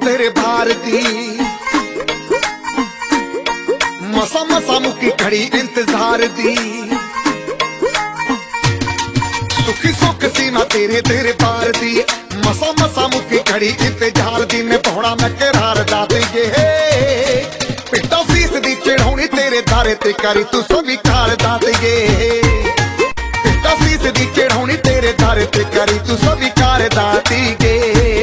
तेरे बार दी मसा मसा मुकी खड़ी इंतजार दी सुखी सुख सी मैं तेरे तेरे बार दी मसा मसा मुकी खड़ी इंतजार दी ने पौड़ा मैं करार दाते गे पिटा सीस दी चढ़ाउणी तेरे दारे ते करी तू स्वीकार दाते गे पिटा सीस दी चढ़ाउणी तेरे दारे ते करी तू स्वीकार दाती गे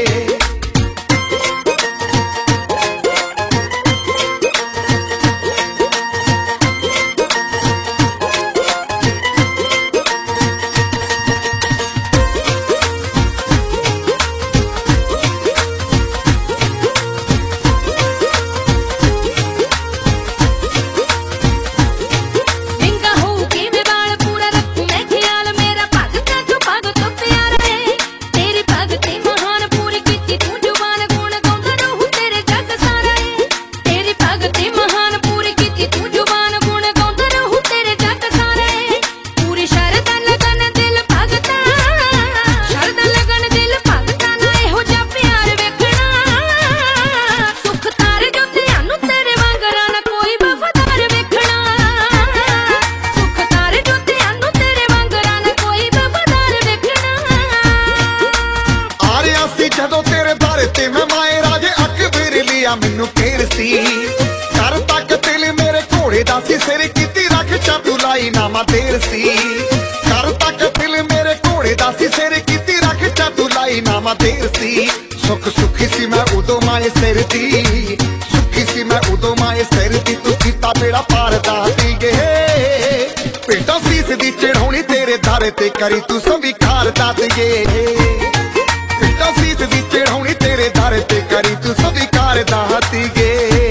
ਜਦੋਂ ਤੇਰੇ ਦਰ ਤੇ ਮੈਂ ਮਾਏ ਰਾਜੇ ਅਕਬਰ ਲਿਆ ਮੈਨੂੰ ਘੇਰ ਸੀ ਕਰ ਤੱਕ ਦਿਲ ਮੇਰੇ ਘੋੜੇ ਦਾ ਸੀ ਸਿਰ ਕੀਤੀ ਰੱਖ ਚਾਤੂ ਲਾਈ ਨਾਮਾ ਦੇਰ ਸੀ ਕਰ ਤੱਕ ਦਿਲ ਮੇਰੇ ਘੋੜੇ ਦਾ ਸੀ ਸਿਰ ਕੀਤੀ ਰੱਖ ਚਾਤੂ ਲਾਈ ਨਾਮਾ ਦੇਰ ਸੀ ਸੁੱਖ ਸੁਖੀ ਸੀ ਮੈਂ ਉਦੋਂ ਮਾਏ ਸਿਰ ਦੀ ਸੁਖੀ ਸੀ ਮੈਂ ਉਦੋਂ ਮਾਏ ਸਿਰ ਦੀ ਤੂੰ ਕੀਤਾ ਮੇਰਾ ਪਾਰ ਦਾਤੀ ਗੇ ਪਿੰਡਾਂ ਸੀਸ ਦੀ ਚੜਾਉਣੀ ਤੇਰੇ ਦਰ ਤੇ ਕਰੀ ਤੂੰ ਸਵੀਕਾਰ ਦਾਤ ਗੇ सीस दी चढ़ाउणी तेरे दर ते करी तू स्वीकार दाती गे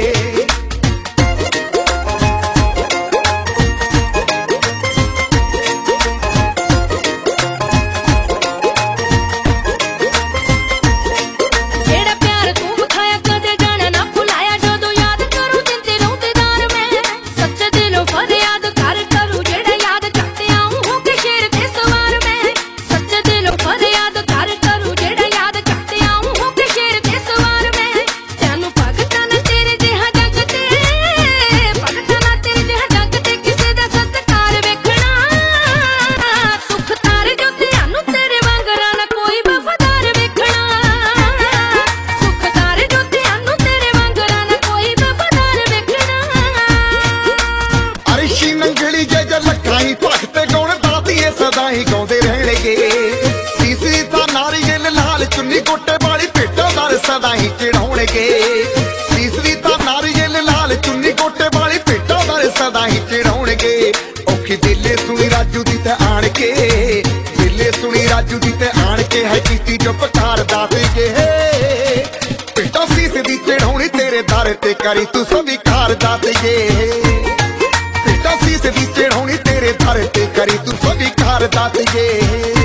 ਹੀ ਗਾਉਂਦੇ ਰਹਿਣਗੇ ਸੀਸੀ ਤਾਂ ਨਾਰੀਅਲ ਲਾਲ ਚੁੰਨੀ ਗੋਟੇ ਵਾਲੀ ਭੇਟਾਂ ਦਰ ਸਦਾ ਹੀ ਚੜਾਉਣਗੇ ਸੀਸੀ ਤਾਂ ਨਾਰੀਅਲ ਲਾਲ ਚੁੰਨੀ ਗੋਟੇ ਵਾਲੀ ਭੇਟਾਂ ਦਰ ਸਦਾ ਹੀ ਚੜਾਉਣਗੇ ਔਖੀ ਦਿੱਲੇ ਸੁਣੀ ਰਾਜੂ ਦੀ ਤੇ ਆਣ ਕੇ ਦਿੱਲੇ ਸੁਣੀ ਰਾਜੂ ਦੀ ਤੇ ਆਣ ਕੇ ਹੈ ਕੀਤੀ ਚੁੱਪ ਕਰ ਦਾਤੇਗੇ ਭੇਟਾਂ ਸੀਸ ਦੀ ਚੜਾਉਣੀ ਤੇਰੇ ਦਰ ਤੇ ਕਰੀ ਤੂੰ ਸਵੀਕਾਰ ਦਾਤੇਗੇ सीस दी चढ़ाउणी तेरे दर ते करी तू स्वीकार दातिए